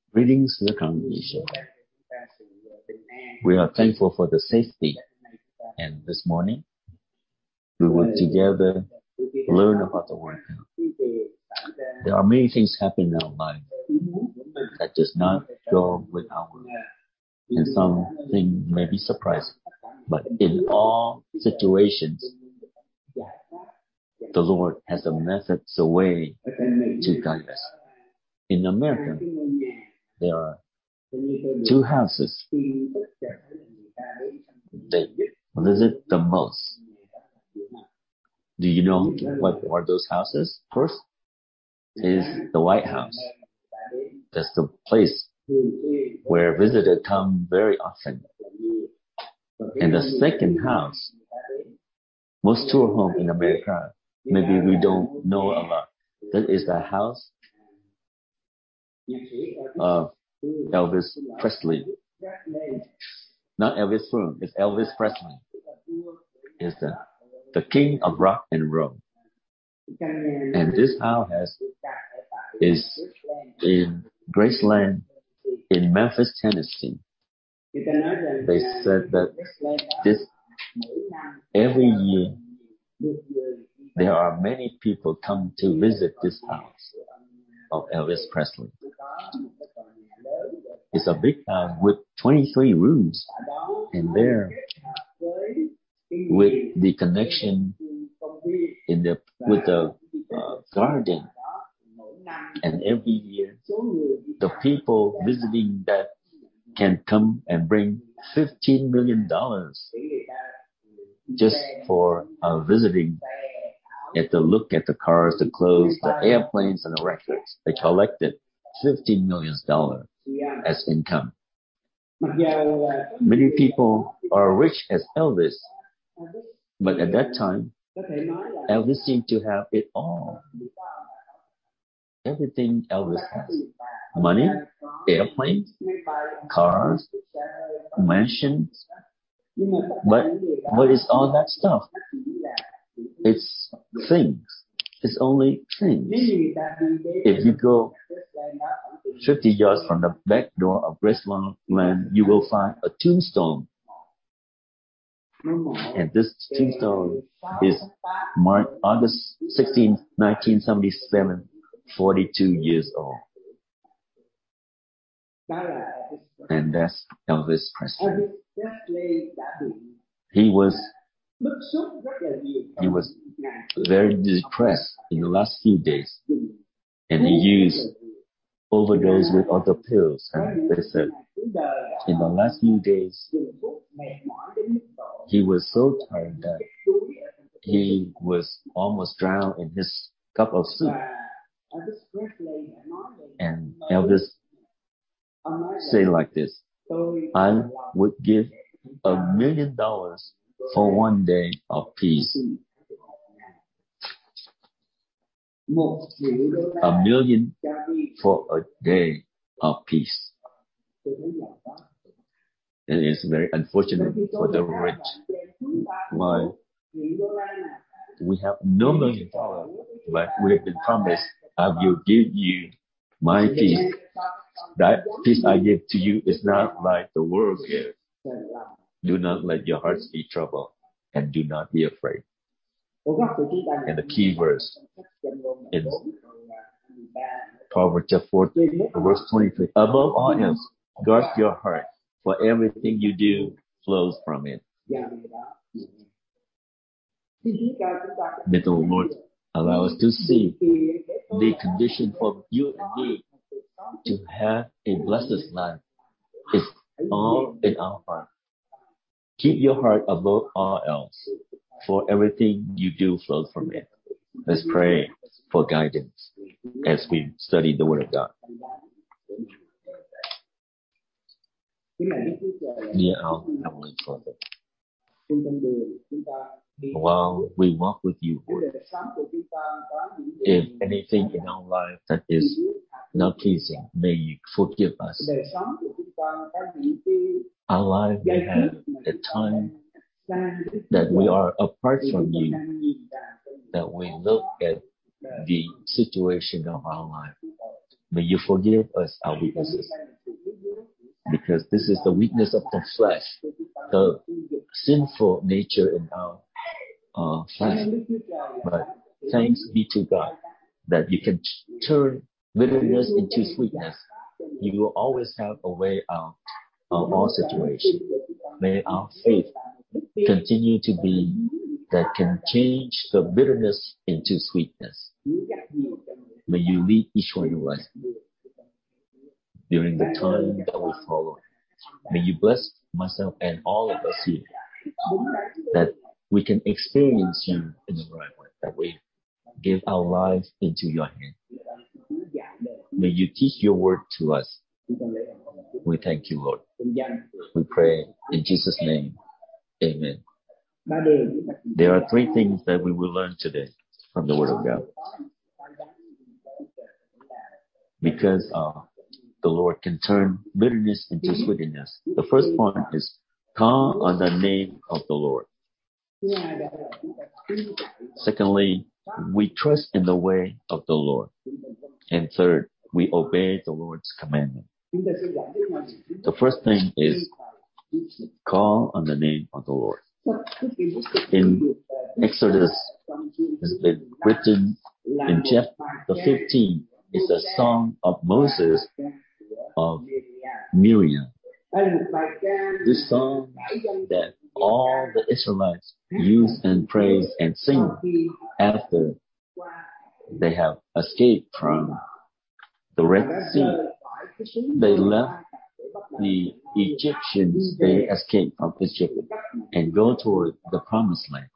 Greetings to the congregation. We are thankful for the safety, and this morning we will together learn about the Word. There are many things happen in our life that does not go with our will, and something may be surprising. But in all situations, the Lord has a method, a way to guide us. In America, there are two houses they visit the most. Do you know what are those houses? First is the White House. That's the place where visitors come very often. And the second house, most tour homes in America, maybe we don't know a lot. That is the house of Elvis Presley. Not Elvis Presley, it's Elvis Presley. Is the king of rock and roll. And this house is in Graceland in Memphis, Tennessee. They said that every year there are many people come to visit this house of Elvis Presley. It's a big house with 23 rooms, and there, with the connection with the garden, and every year the people visiting that can come and bring $15 million just for visiting at the look at the cars, the clothes, the airplanes, and the records. They collected $15 million as income. Many people are rich as Elvis, but at that time, Elvis seemed to have it all. Everything Elvis has. Money, airplanes, cars, mansions. But what is all that stuff? It's things. It's only things. If you go 50 yards from the back door of Graceland, you will find a tombstone. And this tombstone is marked August 16, 1977, 42 years old. And that's Elvis Presley. He was very depressed in the last few days, and he used overdose with other pills. And they said in the last few days he was so tired that he was almost drowned in his cup of soup. And Elvis said like this: I would give $1 million for 1 day of peace. $1 million for a day of peace. It is very unfortunate for the rich. Why? We have no $1 million, but we have been promised, I will give you my peace. That peace I give to you is not like the world gives. Do not let your hearts be troubled, and do not be afraid. And the key verse in Proverbs 4, verse 23. Above all else, guard your heart, for everything you do flows from it. May the Lord allow us to see the condition for you and me to have a blessed life. It's all in our heart. Keep your heart above all else, for everything you do flows from it. Let's pray for guidance as we study the Word of God. Dear our Heavenly Father, while we walk with you, Lord, if anything in our life that is not pleasing, may you forgive us. Our life may have a time that we are apart from you, that we look at the situation of our life May you forgive us our weaknesses, because this is the weakness of the flesh, the sinful nature in our flesh. But thanks be to God that you can turn bitterness into sweetness. You will always have a way out of all situations. May our faith continue to be that can change the bitterness into sweetness. May you lead each one of us during the time that we follow. May you bless myself and all of us here, that we can experience you in the right way, that we give our lives into your hand. May you teach your word to us. We thank you, Lord. We pray in Jesus' name. Amen. There are three things that we will learn today from the Word of God, because the Lord can turn bitterness into sweetness. The first point is call on the name of the Lord. Secondly, we trust in the way of the Lord. And third, we obey the Lord's commandment. The first thing is call on the name of the Lord. In Exodus, it's been written in chapter 15. It's a song of Moses, of Miriam. This song that all the Israelites use and praise and sing after they have escaped from the Red Sea. They left the Egyptians, they escaped from Egypt and go toward the promised land.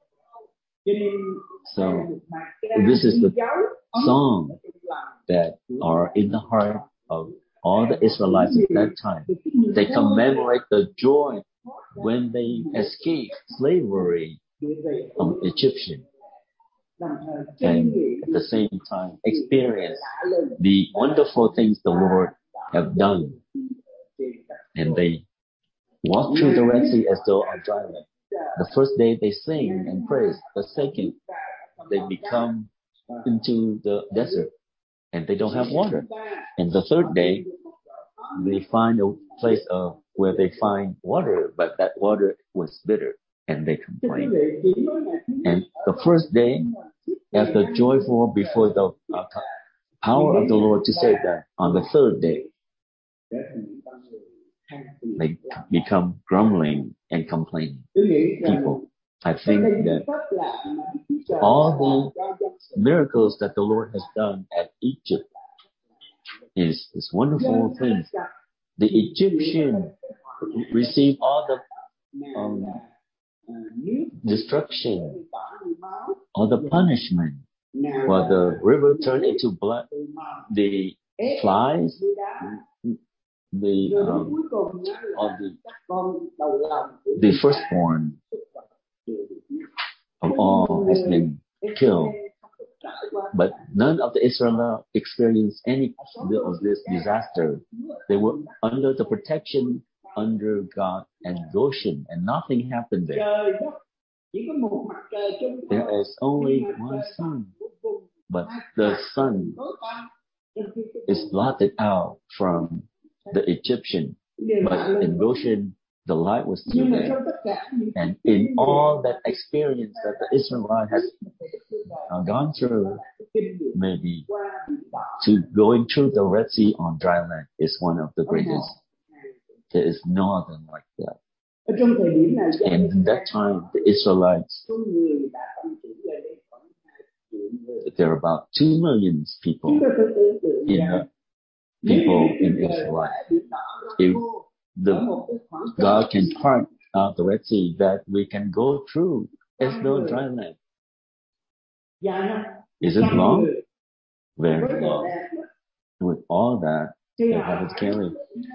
So this is the song that are in the heart of all the Israelites at that time. They commemorate the joy when they escaped slavery from Egyptian, and at the same time experience the wonderful things the Lord have done. And they walk through the Red Sea as though on dry land. The first day they sing and praise. The second, they become into the desert and they don't have water. And the third day, they find a place where they find water, but that water was bitter, and they complain. And the first day, after joyful before the power of the Lord to save them, on the third day, they become grumbling and complaining people. I think that all the miracles that the Lord has done at Egypt is wonderful things. The Egyptian received all the destruction, all the punishment, while the river turned into blood. The flies, the firstborn of all has been killed. But none of the Israelites experienced any of this disaster. They were under the protection under God and Goshen, and nothing happened there. There is only one sun, but the sun is blotted out from the Egyptian. But in Goshen, the light was still there. And in all that experience that the Israelite has gone through, maybe to going through the Red Sea on dry land is one of the greatest. There is no other like that. And in that time, the Israelites, there are about 2 million people in Israel. If God can part out the Red Sea, that we can go through as no dry land. Is it long? Very long. With all that, they have to carry.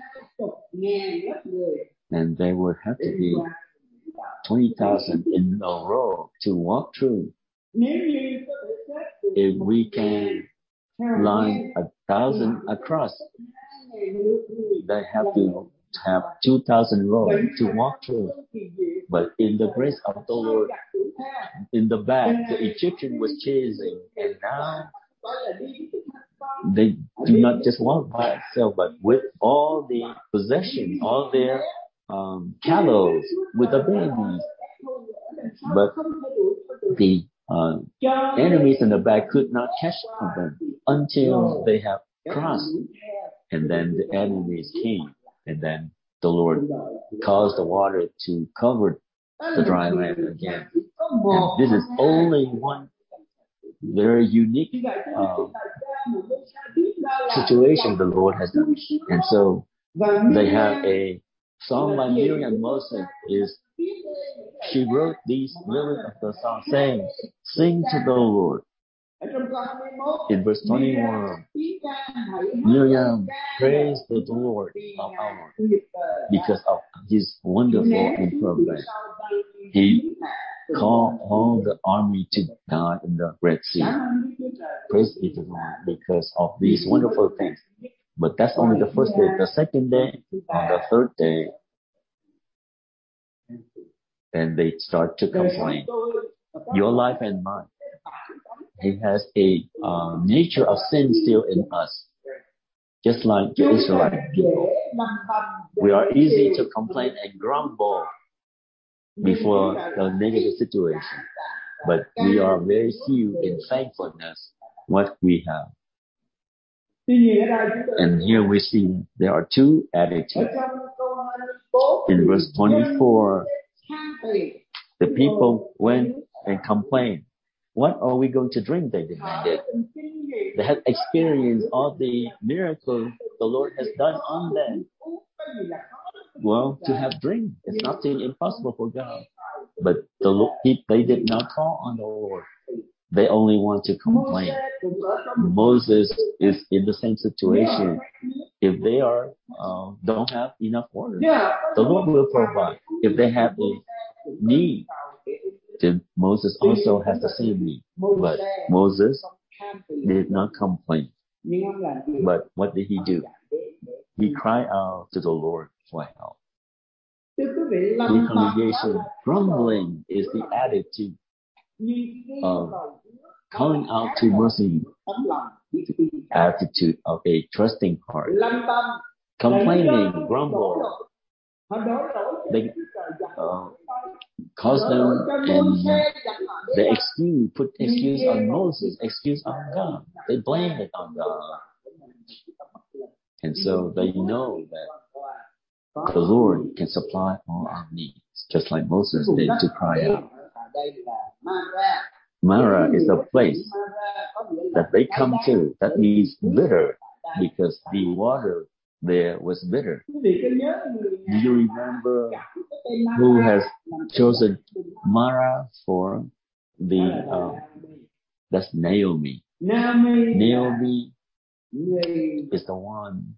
And they would have to be 20,000 in a row to walk through. If we can line 1,000 across, they have to have 2,000 rows to walk through. But in the grace of the Lord, in the back, the Egyptian was chasing, and now they do not just walk by itself, but with all the possessions, all their cattle, with the babies. But the enemies in the back could not catch them until they have crossed. And then the enemies came. And then the Lord caused the water to cover the dry land again. And this is only one very unique situation the Lord has done. And so they have a song by Miriam Moses she wrote these lyrics of the song saying, sing to the Lord. In verse 21, Miriam praise the Lord of our because of his wonderful improvement. He called all the army to die in the Red Sea. Praise be to the Lord because of these wonderful things. But that's only the first day. The second day, on the third day, then they start to complain. Your life and mine. It has a nature of sin still in us. Just like the Israelite people. We are easy to complain and grumble before the negative situation. But we are very few in thankfulness what we have. And here we see there are two attitudes. In verse 24, the people went and complained. What are we going to drink? They demanded. They had experienced all the miracles the Lord has done on them. Well, to have drink is nothing impossible for God. But they did not call on the Lord. They only want to complain. Moses is in the same situation. If they don't have enough water, the Lord will provide. If they have a need, then Moses also has the same need. But Moses did not complain. But what did he do? He cried out to the Lord for help. The congregation, grumbling is the attitude of calling out to mercy, attitude of a trusting heart. Complaining, grumble, they cause them and they put excuse on Moses, excuse on God. They blame it on God. And so they know that the Lord can supply all our needs, just like Moses did to cry out. Mara is a place that they come to. That means bitter, because the water there was bitter. Do you remember who has chosen Mara for that's Naomi. Naomi is the one,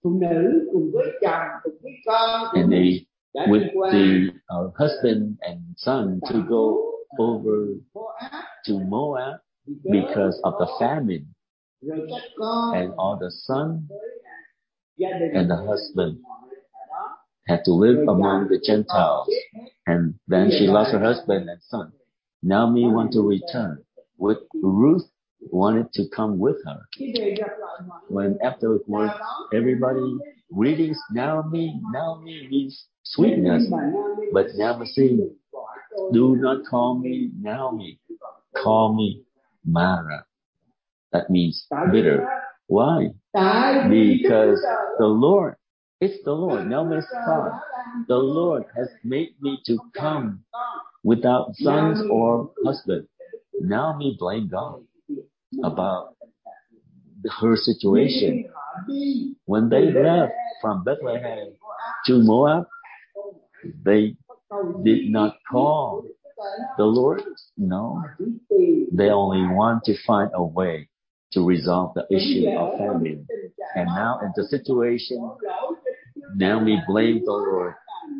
and they, with the husband and son, to go over to Moab because of the famine, and all the son and the husband had to live among the Gentiles, and then she lost her husband and son. Naomi wanted to return. With Ruth wanted to come with her. When afterwards everybody greetings Naomi, Naomi means sweetness, but Naomi said, do not call me Naomi, call me Mara. That means bitter. Why? Because the Lord, it's the Lord, Naomi's son. The Lord has made me to come without sons or husband. Naomi blamed God about her situation. When they left from Bethlehem to Moab, they did not call the Lord. No. They only want to find a way to resolve the issue of famine. And now in the situation, Naomi blamed the Lord.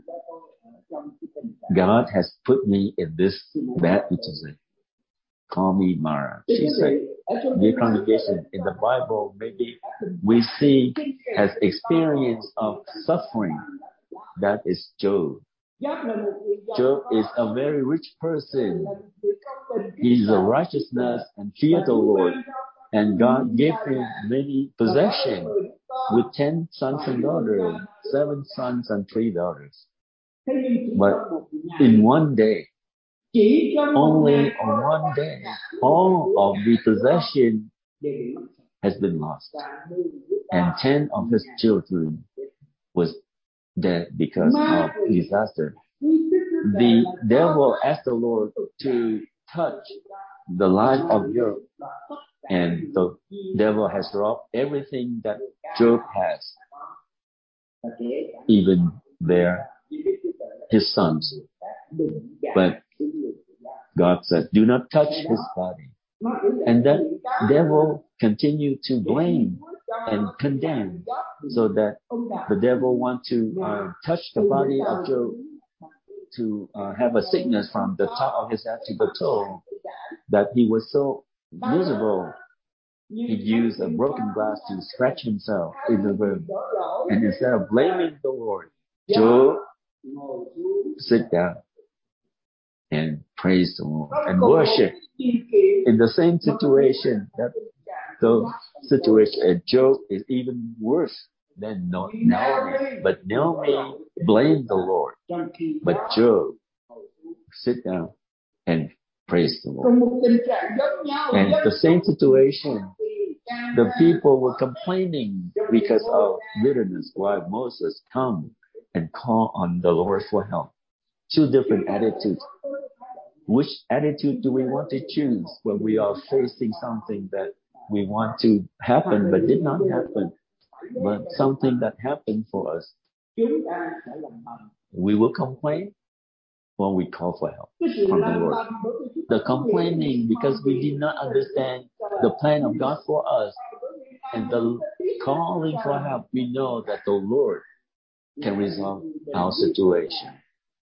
God has put me in this bad situation. Call me Mara, she said. Dear congregation, in the Bible, maybe we see has experience of suffering. That is Job. Job is a very rich person. He is a righteousness and fear the Lord. And God gave him many possessions with 10 sons and daughters, 7 sons and 3 daughters. But in one day, only on one day, all of the possession has been lost. And 10 of his children was dead because of disaster. The devil asked the Lord to touch the life of Job, and the devil has robbed everything that Job has, even his sons. But God said, do not touch his body. And that devil continued to blame and condemn, so that the devil want to touch the body of Job, to have a sickness from the top of his head to the toe, that he was so miserable. He used a broken glass to scratch himself in the room. And instead of blaming the Lord, Job sit down and praise the Lord and worship. In the same situation, Job is even worse than Naomi. But Naomi blamed the Lord. But Job sit down and praise the Lord. And the same situation, the people were complaining because of bitterness, while Moses come and call on the Lord for help. 2 different attitudes. Which attitude do we want to choose when we are facing something that we want to happen but did not happen, but something that happened for us? We will complain when we call for help from the Lord. The complaining because we did not understand the plan of God for us, and the calling for help, we know that the Lord can resolve our situation.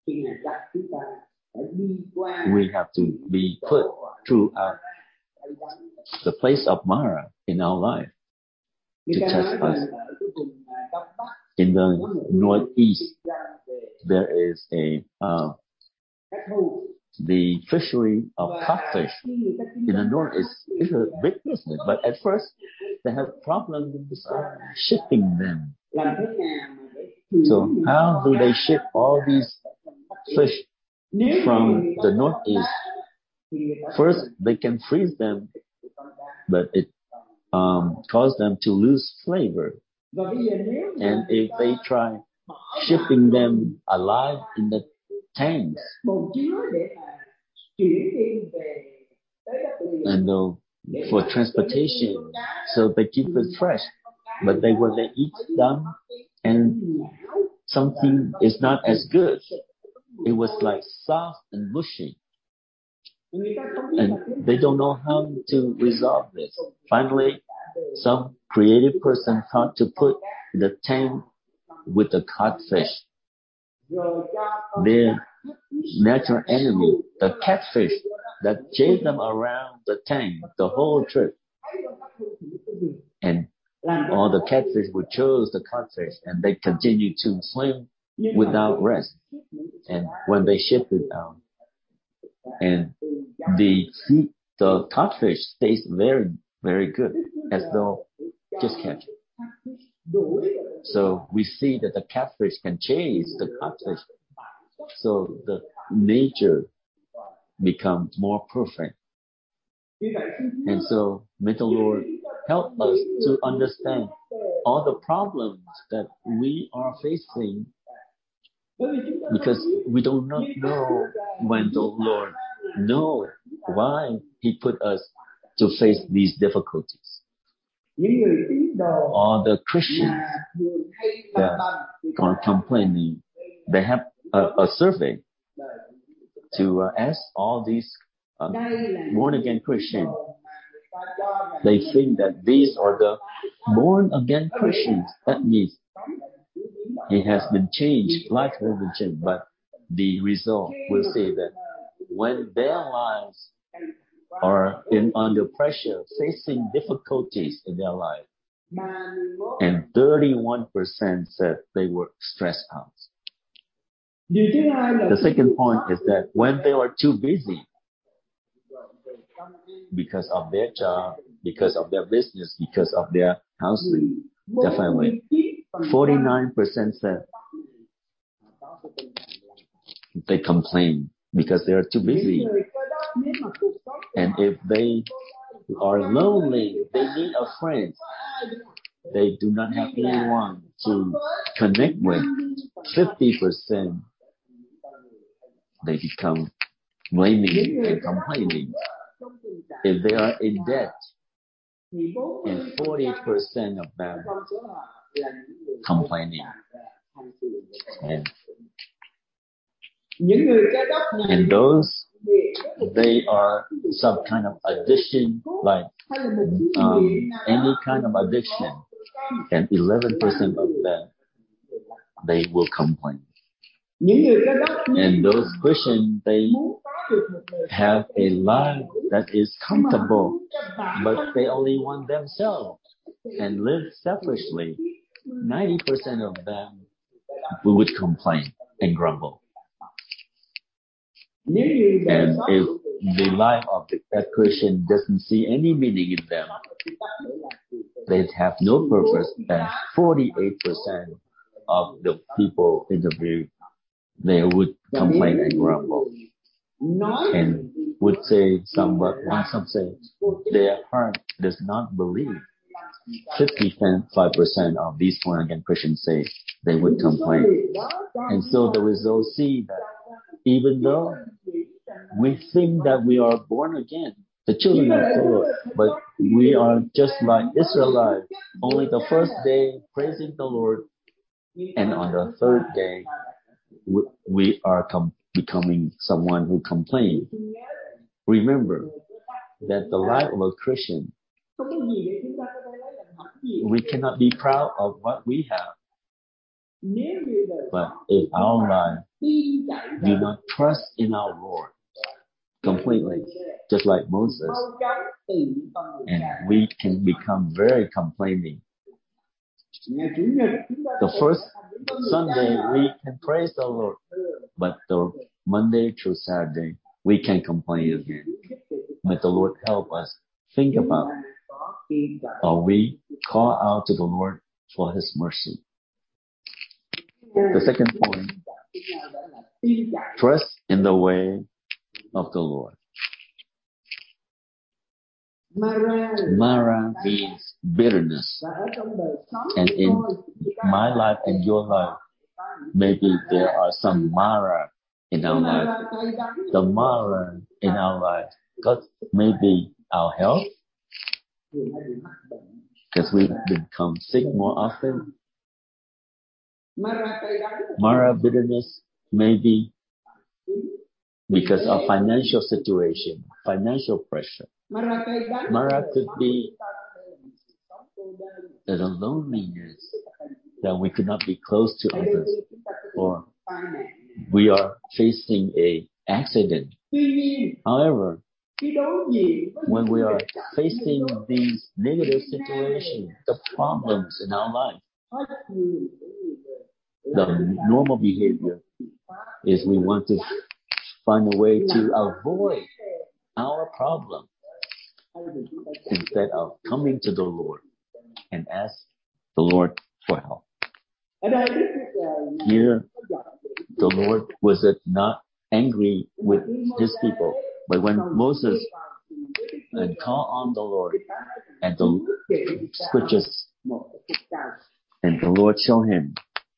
We have to be put through the place of Mara in our life to test us. In the northeast, there is the fishery of codfish. In the north is a big business, but at first they have problems shipping them. So how do they ship all these fish from the northeast? First, they can freeze them, but it causes them to lose flavor. And if they try shipping them alive in the tanks, and for transportation, so they keep it fresh. But when they eat them, and something is not as good, it was like soft and mushy. And they don't know how to resolve this. Finally, some creative person thought to put the tank with the codfish. Their natural enemy, the catfish, that chased them around the tank the whole trip. And all the catfish would choose the codfish, and they continue to swim without rest. And when they shipped it out, and the codfish tastes very, very good, as though just catch it. So we see that the catfish can chase the codfish. So the nature becomes more perfect. And so may the Lord help us to understand all the problems that we are facing, because we do not know when the Lord knows why He put us to face these difficulties. All the Christians that are complaining, they have a survey to ask all these born-again Christians. They think that these are the born-again Christians. That means it has been changed, life has been changed. But the result will say that when their lives are under pressure, facing difficulties in their life, and 31% said they were stressed out. The second point is that when they are too busy because of their job, because of their business, because of their housing, their family. 49% said they complain because they are too busy. And if they are lonely, they need a friend. They do not have anyone to connect with. 50%, they become blaming and complaining. If they are in debt, and 40% of them complaining. And those, they are some kind of addiction, like any kind of addiction. And 11% of them, they will complain. And those Christians, they have a life that is comfortable, but they only want themselves and live selfishly. 90% of them would complain and grumble. And if the life of that Christian doesn't see any meaning in them, they have no purpose, then 48% of the people interviewed, they would complain and grumble. And would say some say their heart does not believe. 55% of these born-again Christians say they would complain. And so the results see that even though we think that we are born again, the children of the Lord, but we are just like Israelites, only the first day praising the Lord, and on the third day we are becoming someone who complains. Remember that the life of a Christian, we cannot be proud of what we have. But if our life do not trust in our Lord completely, just like Moses, and we can become very complaining. The first Sunday we can praise the Lord, but the Monday through Saturday we can complain again. May the Lord help us think about, or we call out to the Lord for His mercy. The second point, trust in the way of the Lord. Mara means bitterness. And in my life and your life, maybe there are some Mara in our life. The Mara in our life, because maybe our health, because we become sick more often. Mara bitterness maybe because of financial situation, financial pressure. Mara could be the loneliness that we could not be close to others, or we are facing an accident. However, when we are facing these negative situations, the problems in our life, the normal behavior is we want to find a way to avoid our problem instead of coming to the Lord and ask the Lord for help. Here, the Lord was not angry with His people, but when Moses called on the Lord, and the scriptures, and the Lord showed him,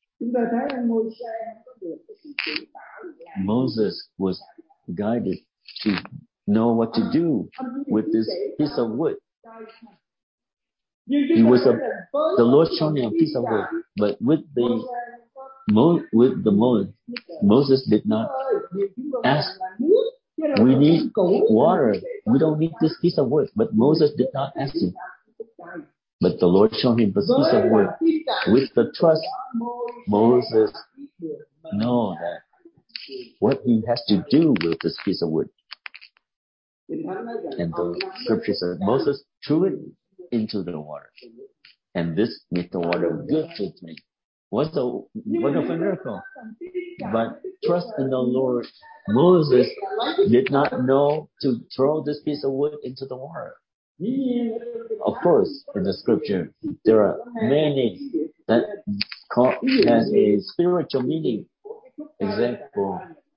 Moses was guided to know what to do with this piece of wood. The Lord showed him a piece of wood, but Moses did not ask, we need water, we don't need this piece of wood. But Moses did not ask him. But the Lord showed him this piece of wood. With the trust, Moses knows that what he has to do with this piece of wood. And the scripture says Moses threw it into the water, and this made the water good to drink. What a wonderful miracle! But trust in the Lord. Moses did not know to throw this piece of wood into the water. Of course, in the scripture, there are many that has a spiritual meaning. Example,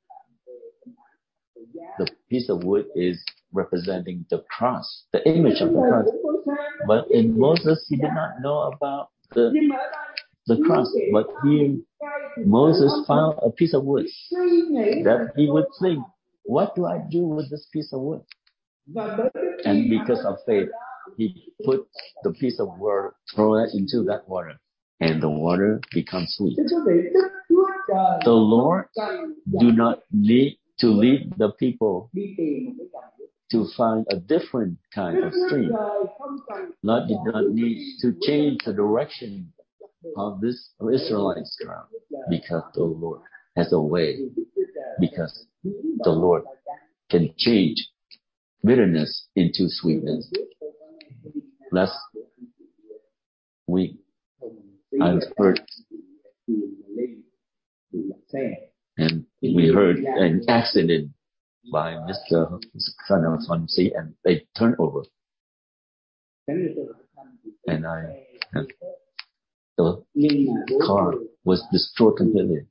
the piece of wood is representing the cross, the image of the cross. But in Moses, he did not know about the cross. But here, Moses found a piece of wood that he would think, what do I do with this piece of wood? And because of faith, he put the piece of wood, throw it into that water, and the water becomes sweet. The Lord do not need to lead the people to find a different kind of stream. Lord did not need to change the direction of this Israelites ground, because the Lord has a way, because the Lord can change bitterness into sweetness. Last week, I heard, and we heard an accident by Mr. Son of Swansea, and they turned over. And the car was destroyed completely.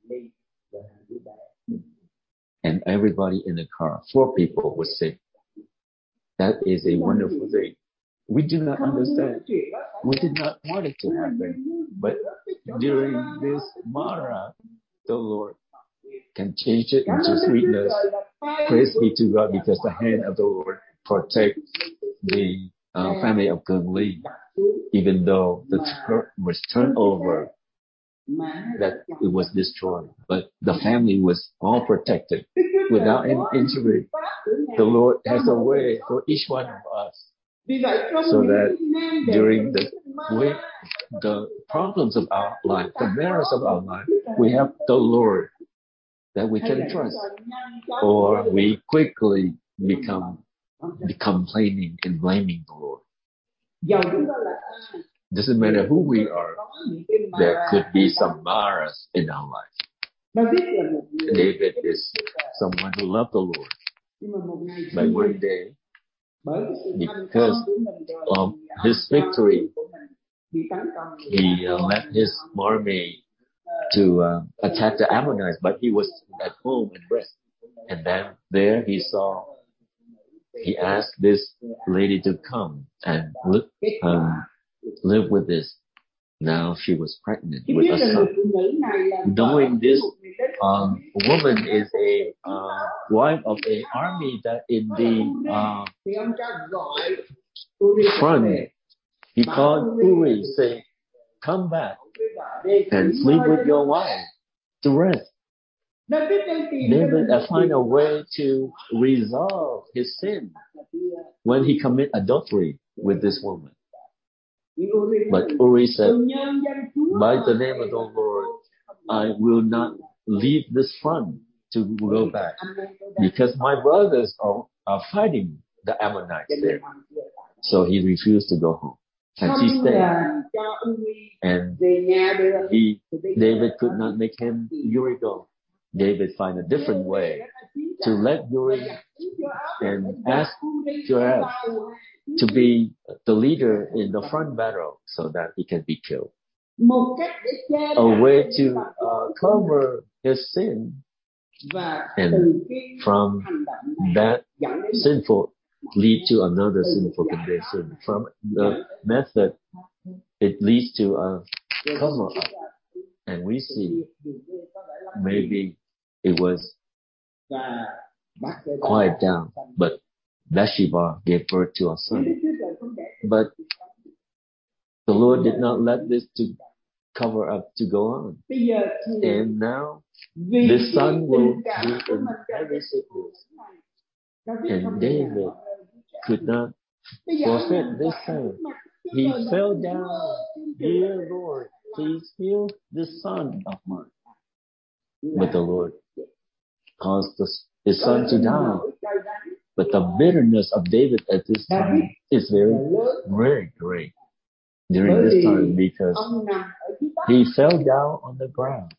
And everybody in the car, 4 people, were sick. That is a wonderful thing. We do not understand. We did not want it to happen. But during this Mara, the Lord can change it into sweetness. Praise be to God, because the hand of the Lord protects the family of Kung Lee. Even though the church was turned over, that it was destroyed, but the family was all protected without any injury. The Lord has a way for each one of us, so that during the problems of our life, the merits of our life, we have the Lord that we can trust, or we quickly become complaining and blaming the Lord. Doesn't matter who we are, there could be some Maras in our life. David is someone who loved the Lord. But one day, because of his victory, he led his army to attack the Ammonites, but he was at home and rest. And then there he asked this lady to come and live with this. Now she was pregnant with a son. Knowing this, woman is a wife of an army that in the front. He called Uri, saying, "Come back and sleep with your wife to rest." David find a way to resolve his sin when he commit adultery with this woman. But Uri said, "By the name of the Lord, I will not leave this front to go back, because my brothers are fighting the Ammonites there." So he refused to go home. And she stayed. And David could not make Uri go. David find a different way to let Uri and ask Joab to be the leader in the front battle so that he can be killed. A way to cover his sin, and from that sinful lead to another sinful condition. From the method, it leads to a cover up. And we see maybe it was quiet down, but Bathsheba gave birth to a son. But the Lord did not let this to cover up to go on. And now this son will be in heavy sickness. And David could not forfeit this son. He fell down, "Dear Lord, please heal this son of mine." But the Lord caused his son to die. But the bitterness of David at this time is very, very great during this time, because he fell down on the ground.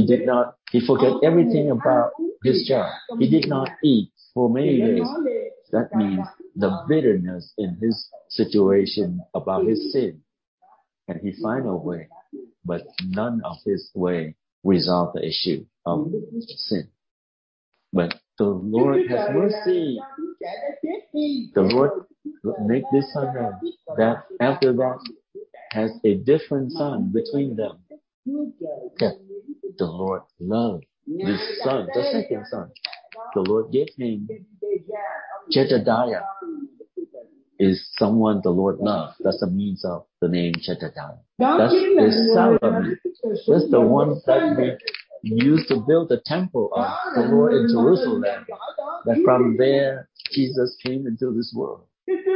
He forgot everything about his job. He did not eat for many days. That means the bitterness in his situation about his sin. And he find a way, but none of his way resolve the issue of sin. But the Lord has mercy. The Lord make this son that after that has a different son between them. That the Lord loved this son, the second son. The Lord gave him Jedediah. Is someone the Lord loved. That's the means of the name Jedediah. That's the Solomon. That's the one that we used to build the temple of the Lord in Jerusalem. That from there Jesus came into this world.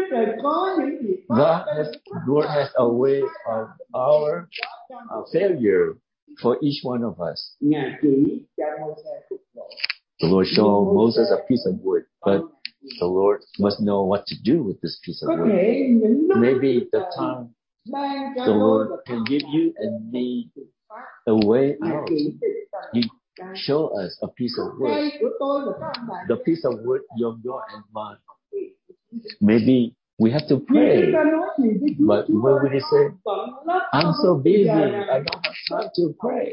Lord has a way of our failure for each one of us. The Lord showed Moses a piece of wood, but the Lord must know what to do with this piece of wood. Maybe the time the Lord can give you and me a way out. He show us a piece of wood. The piece of wood, your and mine. Maybe we have to pray. But when we say, I'm so busy, I don't have time to pray.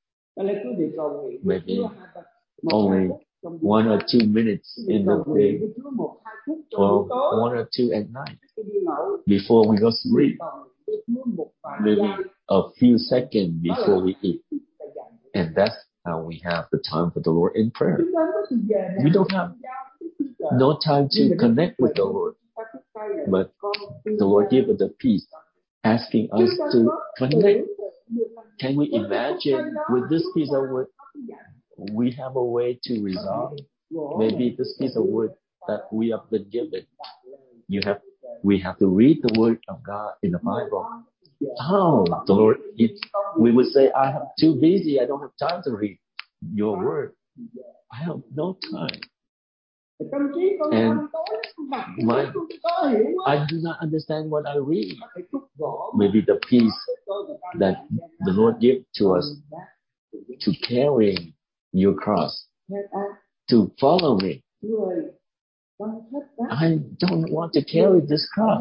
Maybe only 1 or 2 minutes in the day, or 1 or 2 at night before we go to sleep. Maybe a few seconds before we eat. And that's how we have the time for the Lord in prayer. We don't have no time to connect with the Lord. But the Lord gave us the peace, asking us to connect. Can we imagine with this piece of wood, we have a way to resolve? Maybe this piece of wood that we have been given, we have to read the word of God in the Bible. How the Lord, we would say, I am too busy, I don't have time to read your word. I have no time. And I do not understand what I read. Maybe the peace that the Lord gave to us to carry your cross, to follow me. I don't want to carry this cross.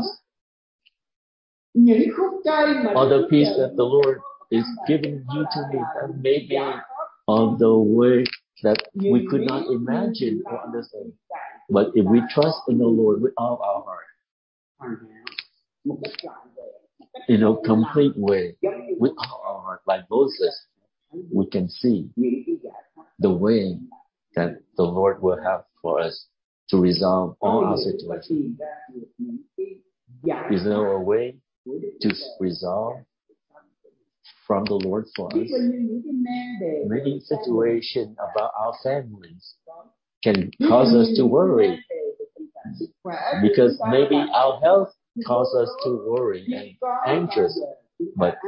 Or the peace that the Lord is giving you to me, that maybe of the way that we could not imagine or understand. But if we trust in the Lord with all our heart, in a complete way, with all our heart, like Moses, we can see the way that the Lord will have for us to resolve all our situations. Is there a way to resolve from the Lord for us? Many situations about our families can cause us to worry, because maybe our health causes us to worry and anxious. But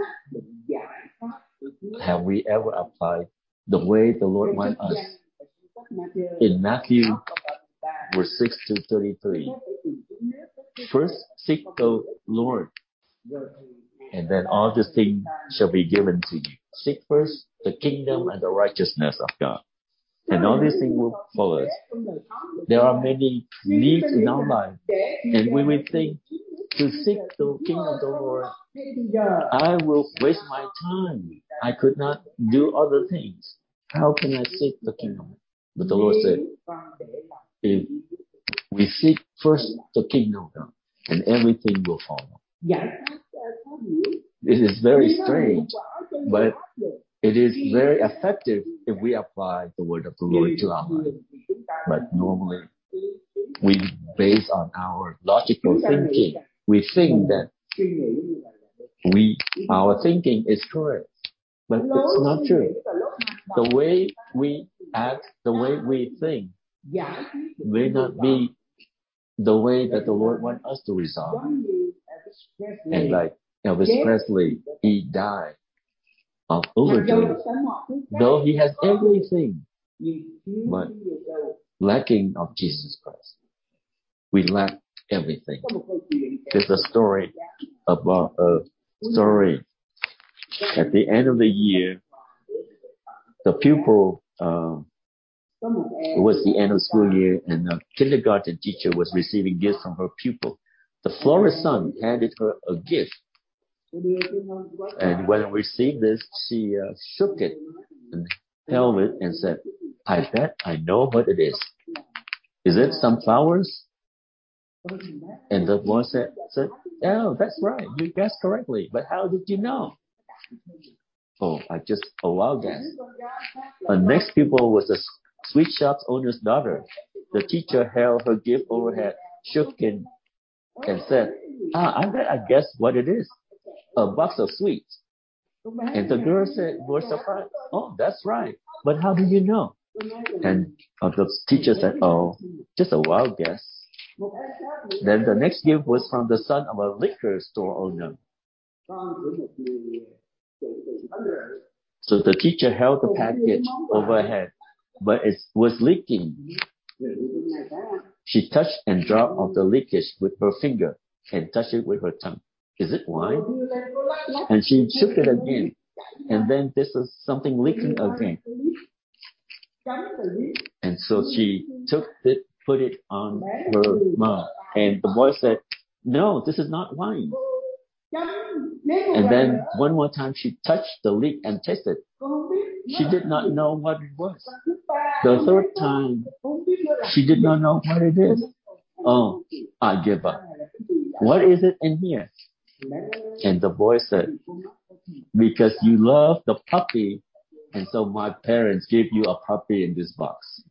have we ever applied the way the Lord wants us? In Matthew verse 6 to 33, first seek the Lord, and then all these things shall be given to you. Seek first the kingdom and the righteousness of God, and all these things will follow us. There are many needs in our life, and we will think, to seek the kingdom of the Lord, I will waste my time. I could not do other things. How can I seek the kingdom? But the Lord said, if we seek first the kingdom of God, and everything will follow. It is very strange, but it is very effective if we apply the word of the Lord to our life. But normally, we base on our logical thinking. We think that our thinking is correct, but it's not true. The way we act, the way we think, may not be the way that the Lord wants us to resolve. And like Elvis Presley, he died of overdose, though he has everything, but lacking of Jesus Christ. We lack everything. There's a story about at the end of the year, the pupil It was the end of school year, and a kindergarten teacher was receiving gifts from her pupil. The florist's son handed her a gift. And when I received this, she shook it and held it and said, "I bet I know what it is. Is it some flowers?" And the boy said, "Oh, that's right. You guessed correctly. But how did you know?" "Oh, a wild guess." The next pupil was a sweet shop owner's daughter. The teacher held her gift overhead, shook it, and said, "I bet I guessed what it is. A box of sweets." And the girl said, "We're surprised. Oh, that's right. But how do you know?" And the teacher said, "Oh, just a wild guess." Then the next gift was from the son of a liquor store owner. So the teacher held the package overhead, but it was leaking. She touched and dropped off the leakage with her finger and touched it with her tongue. "Is it wine?" And she shook it again. And then this is something leaking again. And so she took it, put it on her mouth. And the boy said, "No, this is not wine." And then one more time she touched the leak and tasted. She did not know what it was. The third time, she did not know what it is. "Oh, I give up. What is it in here?" And the boy said, "Because you love the puppy, and so my parents gave you a puppy in this box."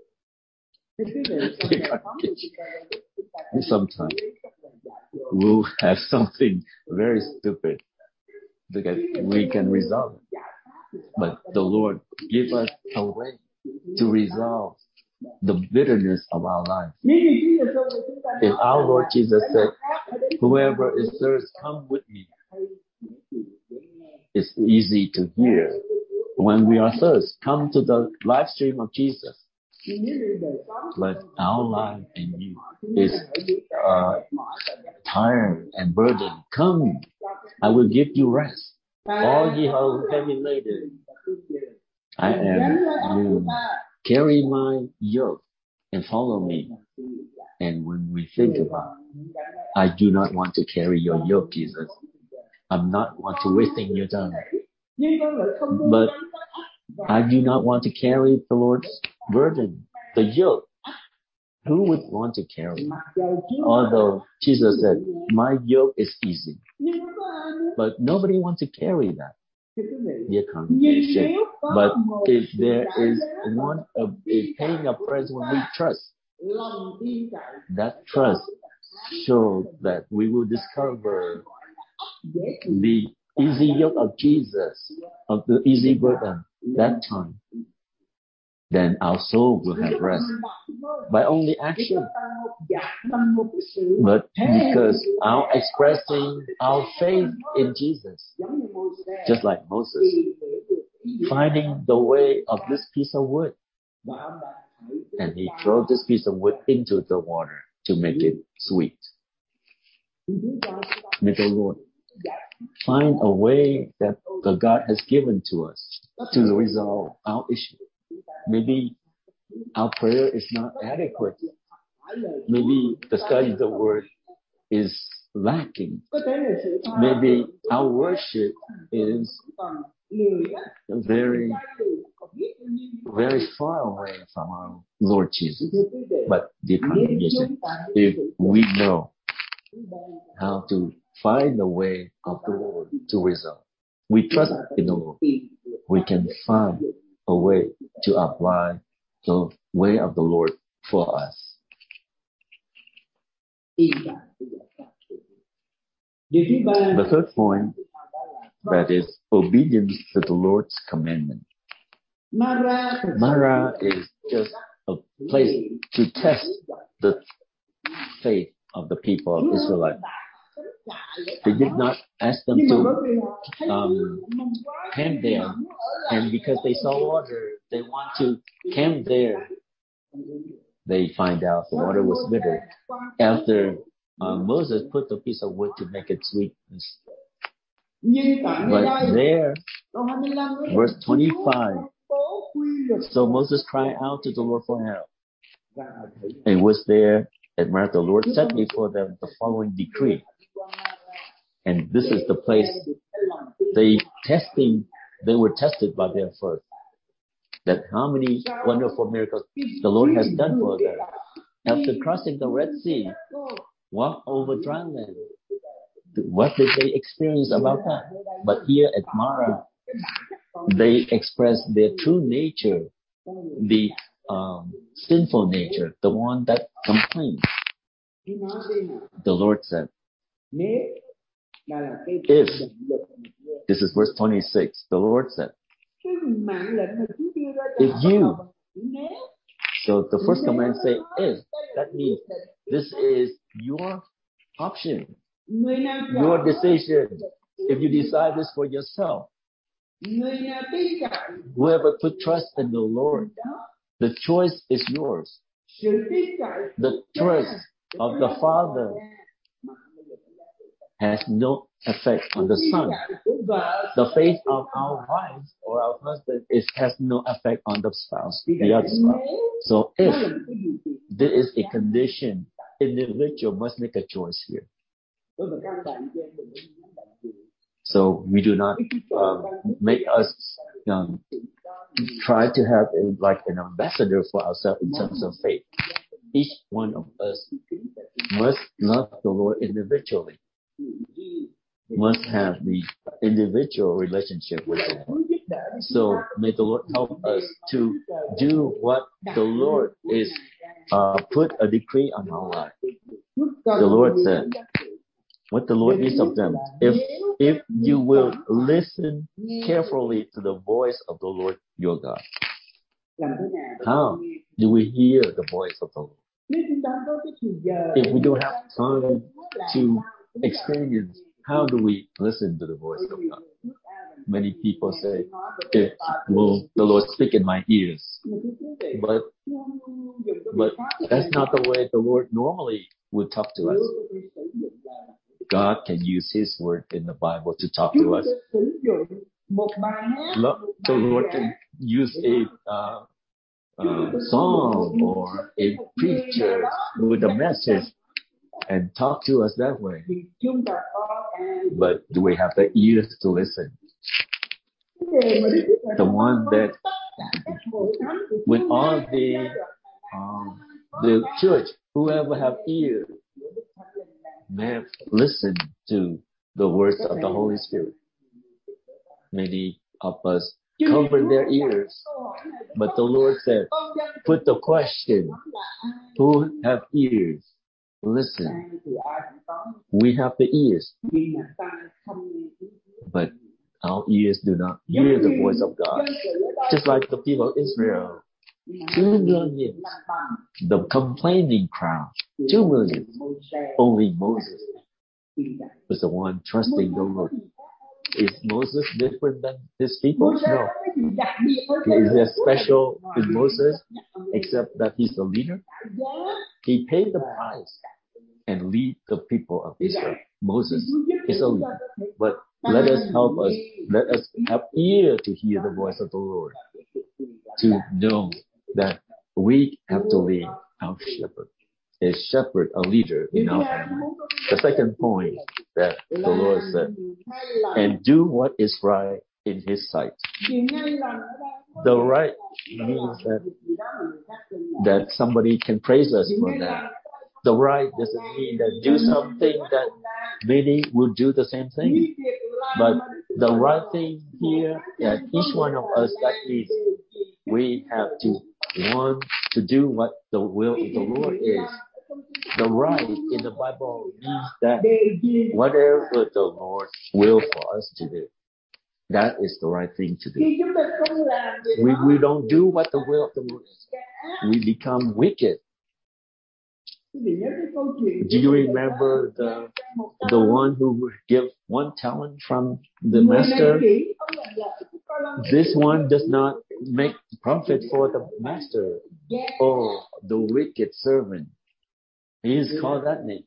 Sometimes we'll have something very stupid that we can resolve it. But the Lord give us a way to resolve the bitterness of our life. If our Lord Jesus said, "Whoever is thirst, come with me," it's easy to hear. When we are thirst, come to the live stream of Jesus. But our life in you is tired and burdened. Come, I will give you rest. All ye are heavy laden, I am you. Carry my yoke and follow me. And when we think about it, I do not want to carry your yoke, Jesus. I'm not want to wasting your time. But I do not want to carry the Lord's burden, the yoke. Who would want to carry? Although Jesus said, "My yoke is easy." But nobody wants to carry that, dear congregation. But if there is paying a price when we trust, that trust shows that we will discover the easy yoke of Jesus, of the easy burden, that time. Then our soul will have rest by only action. But because our expressing our faith in Jesus, just like Moses, finding the way of this piece of wood, and he threw this piece of wood into the water to make it sweet. May the Lord find a way that the God has given to us to resolve our issue. Maybe our prayer is not adequate. Maybe the study of the word is lacking. Maybe our worship is very, very far away from our Lord Jesus. But dear congregation, if we know how to find the way of the Lord to resolve, we trust in the Lord, we can find a way to apply the way of the Lord for us. The third point, that is obedience to the Lord's commandment. Mara is just a place to test the faith of the people of Israel. They did not ask them to camp there, and because they saw water, they want to camp there. They find out the water was bitter. After Moses put the piece of wood to make it sweet. But there, verse 25, So Moses cried out to the Lord for help. And was there at Mara, the Lord set before them the following decree. And this is the place they were tested by their faith. That how many wonderful miracles the Lord has done for them. After crossing the Red Sea, walk over dry land. What did they experience about that? But here at Mara, they express their true nature, the sinful nature, the one that complains. The Lord said, if, this is verse 26, the Lord said, if you, so the first command say if, that means this is your option, your decision. If you decide this for yourself, whoever put trust in the Lord, the choice is yours. The trust of the Father has no effect on the Son. The faith of our wives or our husband has no effect on the spouse, the other spouse. So if there is a condition, individual must make a choice here. So we do not make us try to have an ambassador for ourselves in terms of faith. Each one of us must love the Lord individually. Must have the individual relationship with the Lord. So may the Lord help us to do what the Lord is put a decree on our life. The Lord said, what the Lord needs of them. If you will listen carefully to the voice of the Lord your God. How do we hear the voice of the Lord? If we don't have time to experience, how do we listen to the voice of God? Many people say, will the Lord speak in my ears? But that's not the way the Lord normally would talk to us. God can use His word in the Bible to talk to us. The Lord can use a song or a preacher with a message and talk to us that way. But do we have the ears to listen? The one that with all the church, whoever have ears, may have listened to the words of the Holy Spirit. Many of us cover their ears, but the Lord said, put the question, who have ears? Listen. We have the ears, but our ears do not hear the voice of God. Just like the people of Israel, 2 million, the complaining crowd, 2 million. Only Moses was the one trusting the Lord. Is Moses different than his people? No. Is there special in Moses except that he's the leader? He paid the price and lead the people of Israel. Moses is a leader. But let us help us. Let us have ear to hear the voice of the Lord. To know that we have to lead our shepherd. A shepherd, a leader in our family. The second point that the Lord said, and do what is right in His sight. The right means that somebody can praise us for that. The right doesn't mean that do something that many will do the same thing. But the right thing here, that each one of us, that means we have to want to do what the will of the Lord is. The right in the Bible means that whatever the Lord will for us to do, that is the right thing to do. We don't do what the will of the Lord is. We become wicked. Do you remember the one who gave 1 talent from the master? This one does not make profit for the master. Oh, the wicked servant. He is called that name.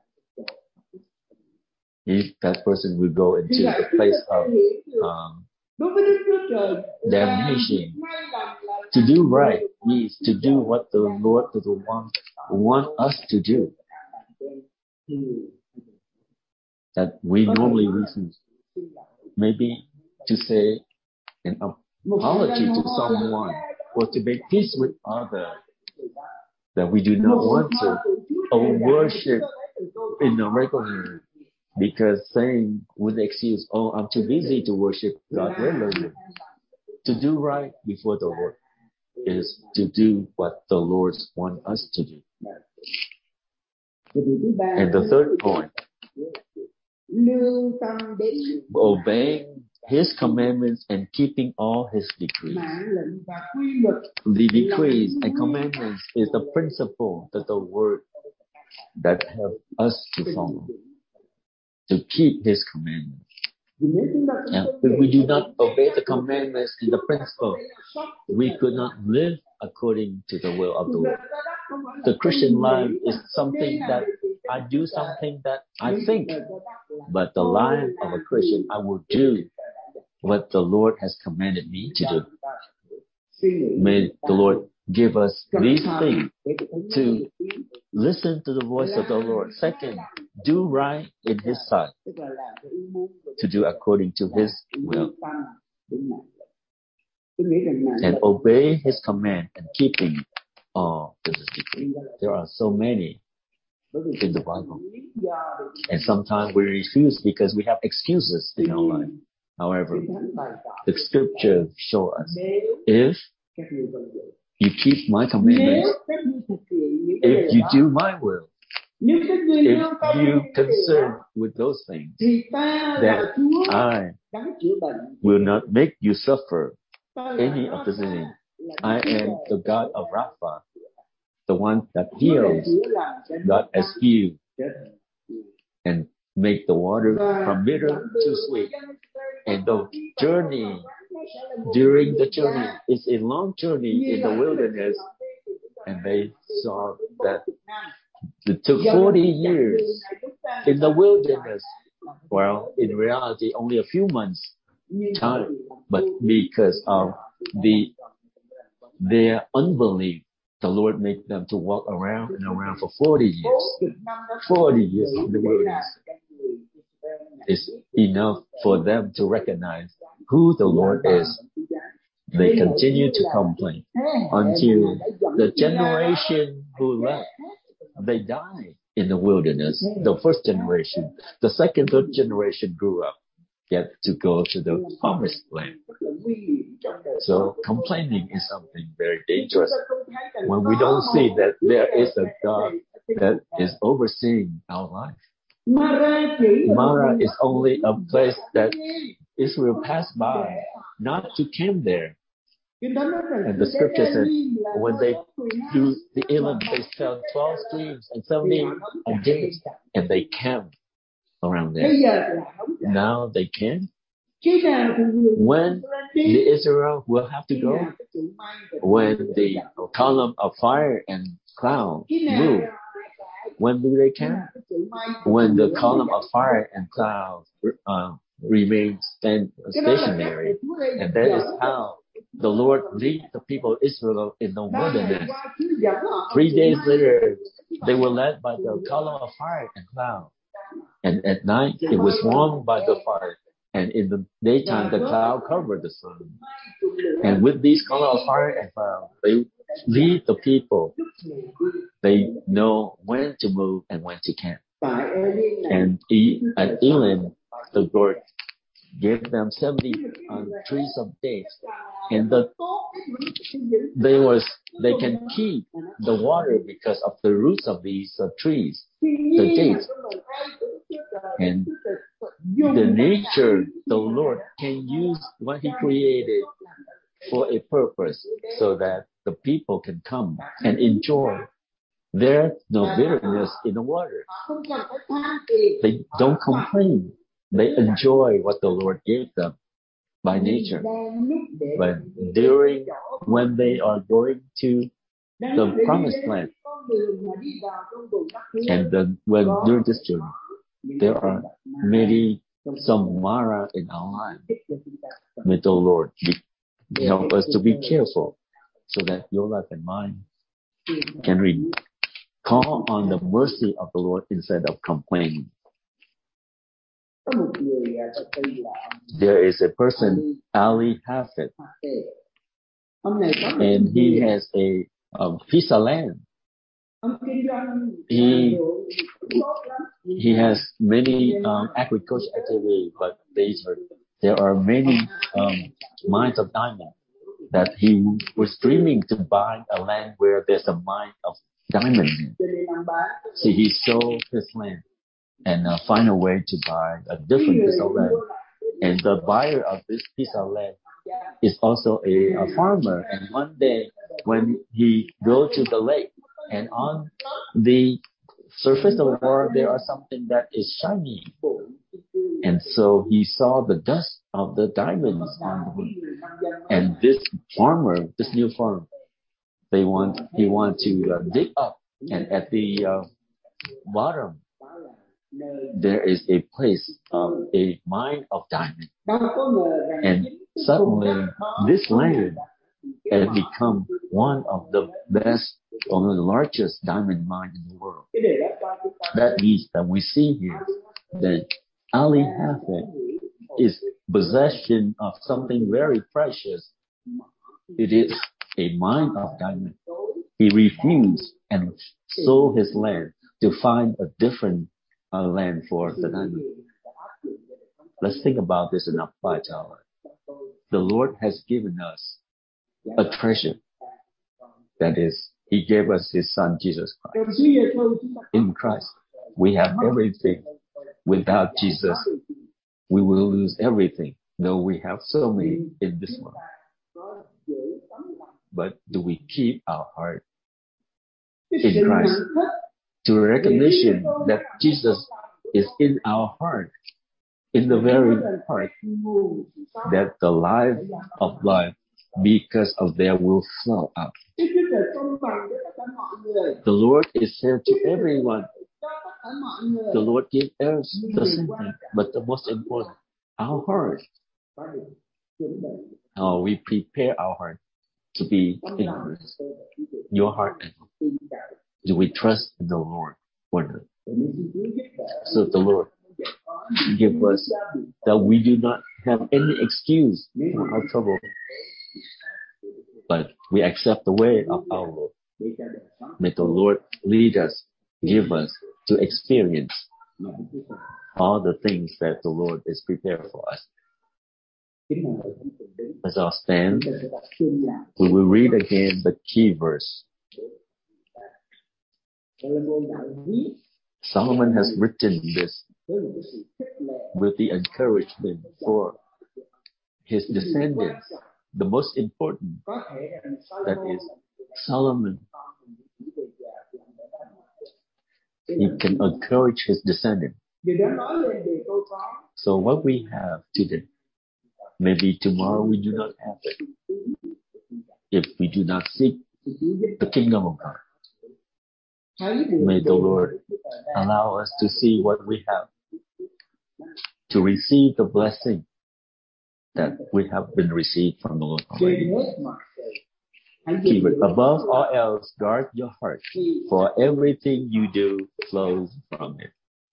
That person will go into the place of damnation. To do right means to do what the Lord want us to do, that we normally refuse. Maybe to say an apology to someone or to make peace with others, that we do not want to, or worship in a regular, because saying with the excuse, oh, I'm too busy to worship God regularly. To do right before the Lord is to do what the Lord wants us to do. And the third point, obeying His commandments and keeping all His decrees. The decrees and commandments is the principle that the Word that help us to follow, to keep His commandments. And if we do not obey the commandments and the principle, we could not live according to the will of the Lord. The Christian life is something that I do something that I think, but the life of a Christian, I will do what the Lord has commanded me to do. May the Lord give us these things to listen to the voice of the Lord. Second, do right in His sight, to do according to His will, and obey His command and keeping all His decrees. There are so many in the Bible, and sometimes we refuse because we have excuses in our life. However, the scripture shows us, if you keep my commandments, if you do my will, if you concern with those things, that I will not make you suffer any of the sin. I am the God of Rapha, the one that heals. God has healed and make the water from bitter to sweet. And the journey, during the journey, it's a long journey in the wilderness. And they saw that it took 40 years in the wilderness. Well, in reality, only a few months time. But because of their unbelief, the Lord made them to walk around and around for 40 years. 40 years in the wilderness is enough for them to recognize who the Lord is. They continue to complain until the generation who left, they died in the wilderness. The first generation, the second, third generation grew up, yet to go to the promised land. So complaining is something very dangerous when we don't see that there is a God that is overseeing our life. Mara is only a place that Israel passed by, not to camp there. And the scripture said, when they do the Elim, they found 12 streams and 70 days, and they camped around there. Now they can't. When the Israel will have to go, when the column of fire and cloud move, when do they camp? When the column of fire and cloud remains stationary. And that is how the Lord lead the people of Israel in the wilderness. 3 days later, they were led by the column of fire and cloud. And at night, it was warmed by the fire. And in the daytime, the cloud covered the sun. And with these column of fire and cloud, they lead the people. They know when to move and when to camp. And at Elim, the Lord gave them 70 trees of dates, and they can keep the water because of the roots of these trees, the dates. And the nature, the Lord can use what He created for a purpose, so that the people can come and enjoy. There's no bitterness in the water. They don't complain. They enjoy what the Lord gave them by nature. But when they are going to the promised land, and during this journey, there are some Mara in our life. May the Lord help us to be careful so that your life and mine can call on the mercy of the Lord instead of complaining. There is a person, Ali Hafid, and he has a piece of land. He has many agricultural activities, but there are many mines of diamond that he was dreaming to buy a land where there's a mine of diamonds. So he sold his land and find a way to buy a different piece of land. And the buyer of this piece of land is also a farmer. And one day when he go to the lake, and on the surface of the water there are something that is shiny. And so he saw the dust of the diamonds on the wood. And this new farmer, he want to dig up, and at the bottom there is a place of a mine of diamonds. And suddenly this land has become one of the best or the largest diamond mine in the world. That means that we see here that Ali Hafid is possession of something very precious. It is a mine of diamonds. He refused and sold his land to find a different land for the diamond. Let's think about this and apply to our life. The Lord has given us a treasure. That is, He gave us His Son, Jesus Christ. In Christ, we have everything. Without Jesus, we will lose everything, though we have so many in this world. But do we keep our heart in Christ? To recognition that Jesus is in our heart, in the very heart, that the life of life, because of there, will flow out. The Lord is here to everyone. The Lord gives us the same thing, but the most important, our heart. How we prepare our heart to be in Christ. Your heart. Do we trust in the Lord or not? So the Lord give us that we do not have any excuse for our trouble, but we accept the way of our Lord. May the Lord lead us, give us to experience all the things that the Lord is prepared for us. As I stand, we will read again the key verse. Solomon has written this with the encouragement for his descendants. The most important, that is, Solomon, he can encourage his descendants. So what we have today, maybe tomorrow we do not have it, if we do not seek the kingdom of God. May the Lord allow us to see what we have, to receive the blessing that we have been received from the Lord already. Keep it. Above all else, guard your heart, for everything you do flows from it.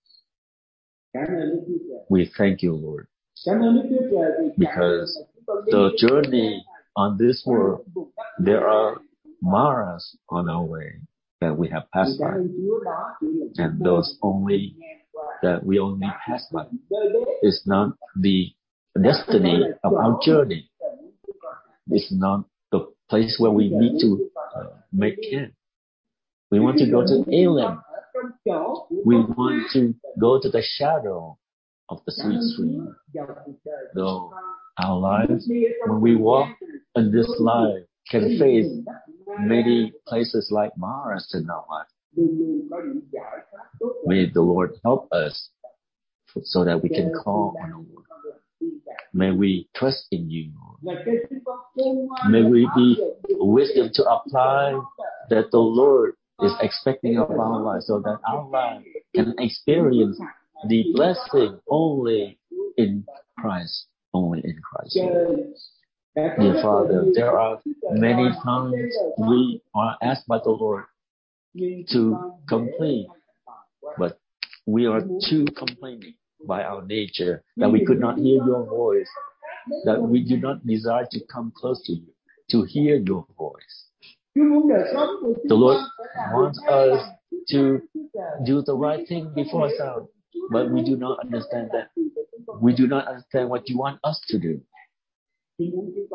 We thank you, Lord, because the journey on this world, there are maras on our way that we have passed by, and those only that we only pass by. It's not the destiny of our journey. It's not the place where we need to make camp. We want to go to Elim. We want to go to the shadow of the sweet stream. Though our lives, when we walk in this life, can face many places like Mars in our life. May the Lord help us so that we can call on the Lord. May we trust in you, Lord. May we be wisdom to apply that the Lord is expecting of our lives, so that our life can experience the blessing only in Christ, only in Christ. sacrifice. Dear Father, there are many times we are asked by the Lord to complain, but we are too complaining by our nature, that we could not hear your voice, that we do not desire to come close to you, to hear your voice. The Lord wants us to do the right thing before ourselves, but we do not understand that. We do not understand what you want us to do. The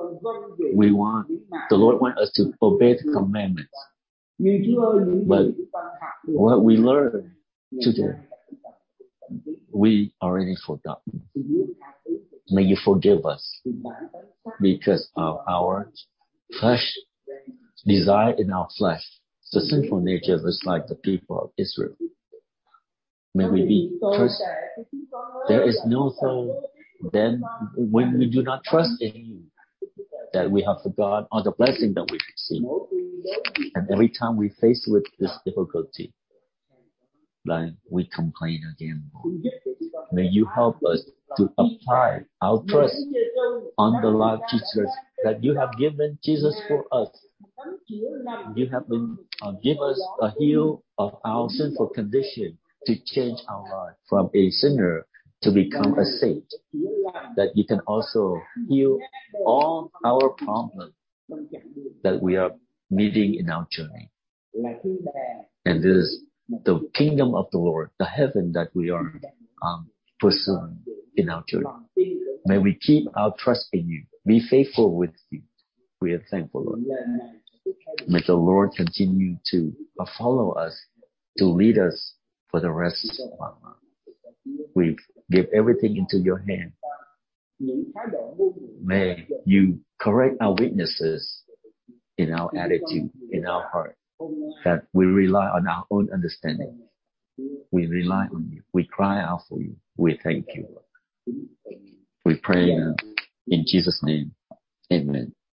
Lord wants us to obey the commandments. But what we learn today, we already forgotten. May you forgive us because of our flesh, desire in our flesh, the sinful nature is like the people of Israel. May we be trust. There is no thought then when we do not trust in you, that we have forgotten all the blessing that we receive. And every time we face with this difficulty, like we complain again. May you help us to apply our trust on the Lord Jesus, that you have given Jesus for us. You have been give us a heal of our sinful condition to change our life from a sinner to become a saint. That you can also heal all our problems that we are meeting in our journey. And this is the kingdom of the Lord, the heaven that we are pursuing in our journey. May we keep our trust in you. Be faithful with you. We are thankful, Lord. May the Lord continue to follow us, to lead us for the rest of our life. We give everything into your hand. May you correct our weaknesses in our attitude, in our heart, that we rely on our own understanding. We rely on you. We cry out for you. We thank you. We pray in Jesus' name. Amen.